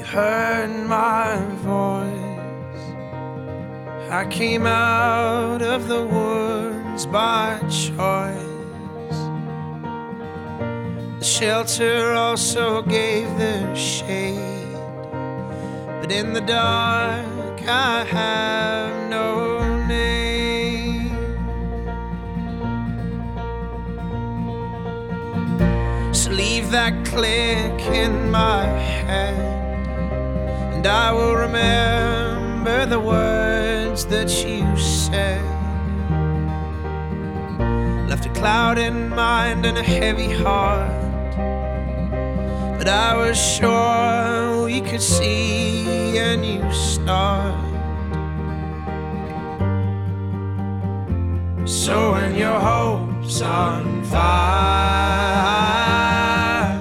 heard my voice. I came out of the woods by choice. The shelter also gave their shade, but in the dark I have no name. So leave that click in my head, and I will remember the words that you said. Left a cloud in mind and a heavy heart, but I was sure we could see a new start. So when your hope's on fire,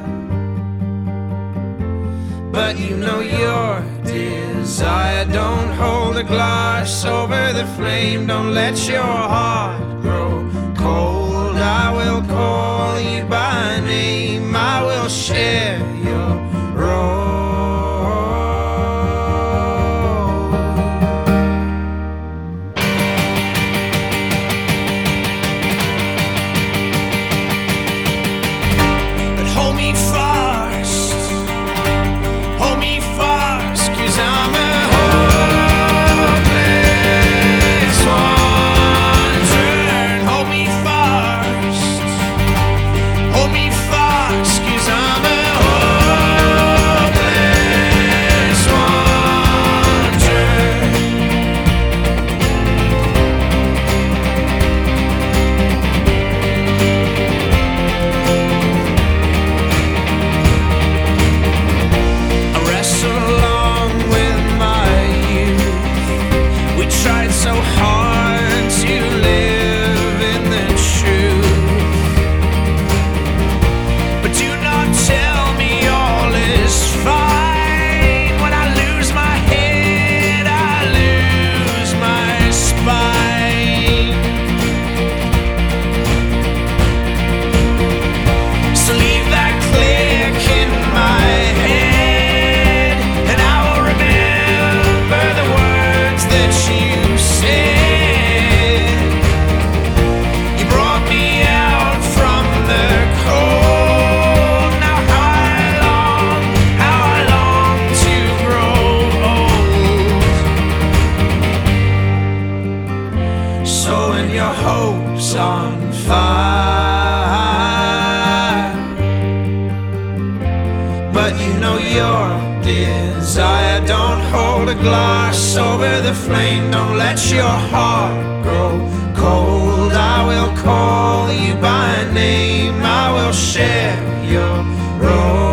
but you know your desire, don't hold a glass over the flame. Don't let your heart grow cold. I will call you by name. I will share your role. But hold me fast, hold me fast, 'cause I'm a hopeless wanderer. Hold me fast, hold me fast, 'cause I'm a hopeless wanderer. I wrestle along with my youth. We tried so hard to live in the truth, but do not tell me all is fine. When I lose my head, I lose my spine. So leave that click in my head, and I will remember the words that you said. You brought me out from the cold. Now how I long to grow old. So when your hope's on fire, but you know your desire, don't hold a glass over the flame. Don't let your heart grow cold. I will call you by name. I will share your road.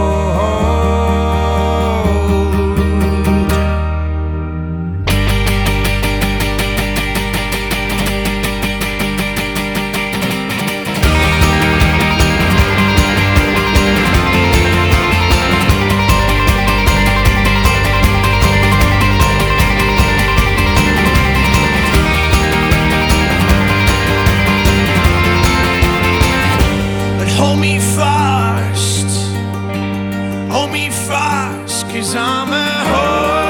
But hold me fast, 'cause I'm a